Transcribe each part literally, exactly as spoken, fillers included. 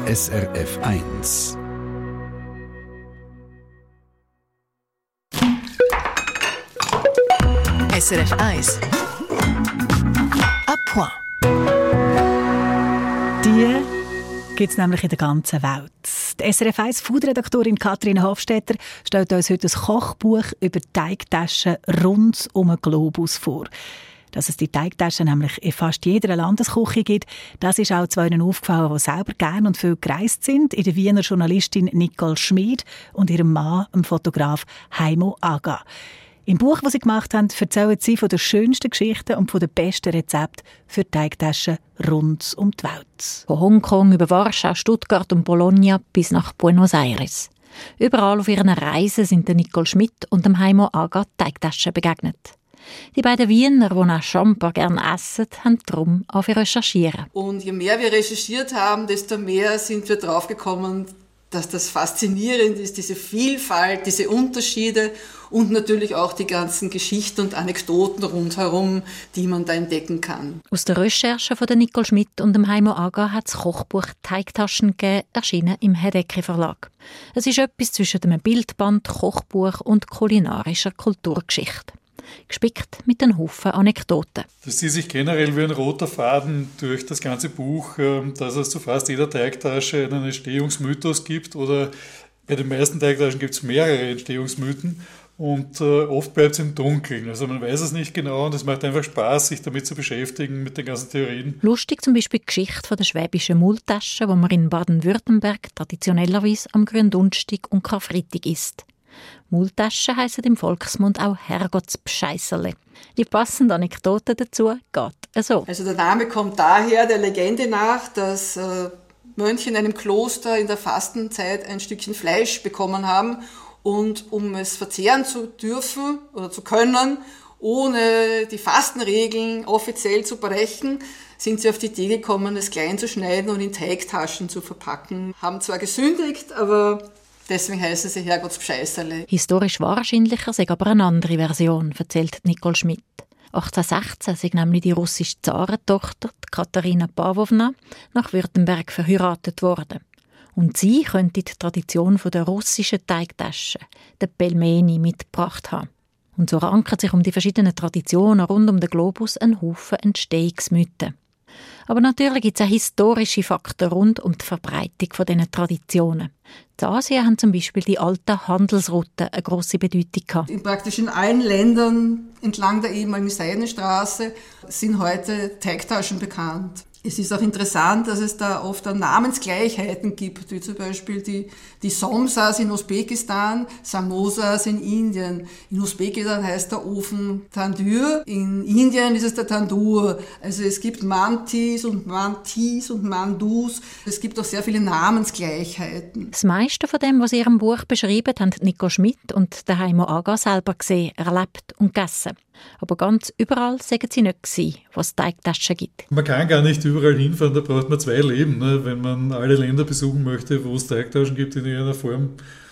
S R F eins. S R F eins. A point. Die gibt es nämlich in der ganzen Welt. Die S R F eins Food-Redaktorin Kathrin Hofstetter stellt uns heute ein Kochbuch über Teigtaschen rund um den Globus vor. Dass es die Teigtaschen nämlich in fast jeder Landesküche gibt, das ist auch zwei aufgefallen, die selber gerne und viel gereist sind, in der Wiener Journalistin Nicole Schmid und ihrem Mann, dem Fotograf Heimo Aga. Im Buch, das sie gemacht haben, erzählen sie von den schönsten Geschichten und von den besten Rezepten für Teigtaschen rund um die Welt. Von Hongkong über Warschau, Stuttgart und Bologna bis nach Buenos Aires. Überall auf ihren Reisen sind der Nicole Schmid und dem Heimo Aga Teigtaschen begegnet. Die beiden Wiener, die nach Champer gerne essen, haben darum auf recherchieren. Und je mehr wir recherchiert haben, desto mehr sind wir draufgekommen, dass das faszinierend ist, diese Vielfalt, diese Unterschiede und natürlich auch die ganzen Geschichten und Anekdoten rundherum, die man da entdecken kann. Aus der Recherche von Nicole Schmid und dem Heimo Aga hat das Kochbuch «Teigtaschen» gegeben, erschienen im Hedecke Verlag. Es ist etwas zwischen einem Bildband, Kochbuch und kulinarischer Kulturgeschichte. Gespickt mit einem Haufen Anekdoten. Das zieht sich generell wie ein roter Faden durch das ganze Buch, dass es zu fast jeder Teigtasche einen Entstehungsmythos gibt oder bei den meisten Teigtaschen gibt es mehrere Entstehungsmythen und oft bleibt es im Dunkeln. Also man weiß es nicht genau und es macht einfach Spaß, sich damit zu beschäftigen, mit den ganzen Theorien. Lustig zum Beispiel die Geschichte von der schwäbischen Maultasche, die man in Baden-Württemberg traditionellerweise am Gründonnerstag und Karfreitag isst. Maultaschen heissen im Volksmund auch Herrgottsbscheisserle. Die passende Anekdote dazu geht so. Also der Name kommt daher der Legende nach, dass äh, Mönche in einem Kloster in der Fastenzeit ein Stückchen Fleisch bekommen haben und um es verzehren zu dürfen oder zu können, ohne die Fastenregeln offiziell zu brechen, sind sie auf die Idee gekommen, es klein zu schneiden und in Teigtaschen zu verpacken. Haben zwar gesündigt, aber deswegen heißen sie Herrgottsbscheisserle. Historisch wahrscheinlicher sei aber eine andere Version, erzählt Nicole Schmid. achtzehnhundertsechzehn sei nämlich die russische Zarentochter Katharina Pawlowna nach Württemberg verheiratet worden. Und sie könnte die Tradition der russischen Teigtaschen, der Pelmeni, mitgebracht haben. Und so rankert sich um die verschiedenen Traditionen rund um den Globus ein Haufen Entstehungsmythen. Aber natürlich gibt es auch historische Fakten rund um die Verbreitung dieser Traditionen. In Asien haben zum Beispiel die alten Handelsrouten eine grosse Bedeutung gehabt. In praktisch in allen Ländern entlang der ehemaligen Seidenstraße sind heute Teigtaschen bekannt. Es ist auch interessant, dass es da oft Namensgleichheiten gibt, wie zum Beispiel die, die Somsas in Usbekistan, Samosas in Indien. In Usbekistan heißt der Ofen Tandur, in Indien ist es der Tandur. Also es gibt Mantis und Mantis und Mandus. Es gibt auch sehr viele Namensgleichheiten. Das meiste von dem, was sie in ihrem Buch beschreiben, haben Nicole Schmid und der Heimo Aga selber gesehen, erlebt und gegessen. Aber ganz überall sagen sie nicht gewesen, was es Teigtaschen gibt. Man kann gar nicht überall hinfahren, da braucht man zwei Leben, ne, wenn man alle Länder besuchen möchte, wo es Teigtaschen gibt in irgendeiner Form.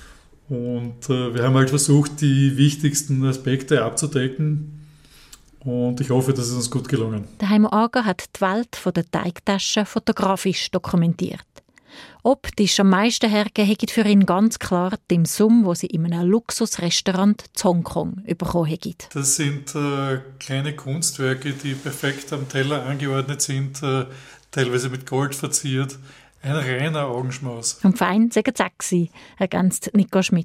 Und äh, wir haben halt versucht, die wichtigsten Aspekte abzudecken. Und ich hoffe, das ist uns gut gelungen. Der Heimo Aga hat die Welt der Teigtaschen fotografisch dokumentiert. Optisch am meisten hergegeben hat für ihn ganz klar Dim Sum, wo sie in einem Luxusrestaurant in Hongkong bekommen haben. Das sind äh, kleine Kunstwerke, die perfekt am Teller angeordnet sind, äh, teilweise mit Gold verziert. Ein reiner Augenschmaus. Und fein sagen sie auch gewesen, ergänzt Nicole Schmid.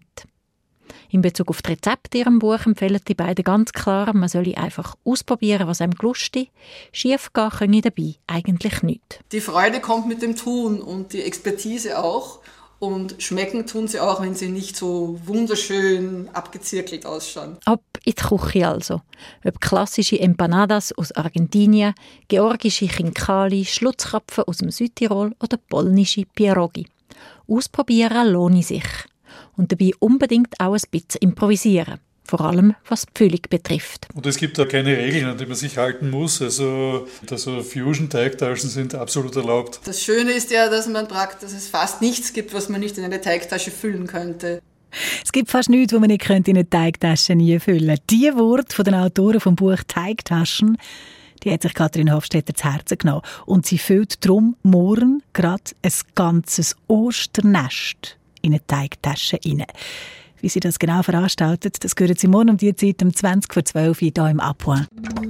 In Bezug auf die Rezepte in ihrem Buch empfehlen die beiden ganz klar, man solle einfach ausprobieren, was einem gelustet. Schief gehen könne dabei eigentlich nichts. Die Freude kommt mit dem Tun und die Expertise auch. Und schmecken tun sie auch, wenn sie nicht so wunderschön abgezirkelt ausschauen. Ab in die Küche also. Ob klassische Empanadas aus Argentinien, georgische Chinkali, Schlutzkrapfen aus dem Südtirol oder polnische Pierogi. Ausprobieren lohnt sich. Und dabei unbedingt auch ein bisschen improvisieren. Vor allem, was die Füllung betrifft. Und es gibt da keine Regeln, an die man sich halten muss. Also, also Fusion-Teigtaschen sind absolut erlaubt. Das Schöne ist ja, dass man praktisch, dass es fast nichts gibt, was man nicht in eine Teigtasche füllen könnte. Es gibt fast nichts, was man nicht in eine Teigtasche nie füllen könnte. Die Worte von den Autoren vom Buch «Teigtaschen», Die hat sich Kathrin Hofstetter zu Herzen genommen. Und sie füllt darum morgen gerade ein ganzes Osternest in eine Teigtasche rein. Wie sie das genau veranstaltet, das hören Sie morgen um die Zeit um zwanzig vor zwölf hier im Appoint.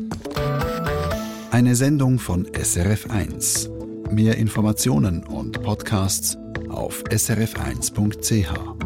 Eine Sendung von S R F eins. Mehr Informationen und Podcasts auf s r f eins punkt c h.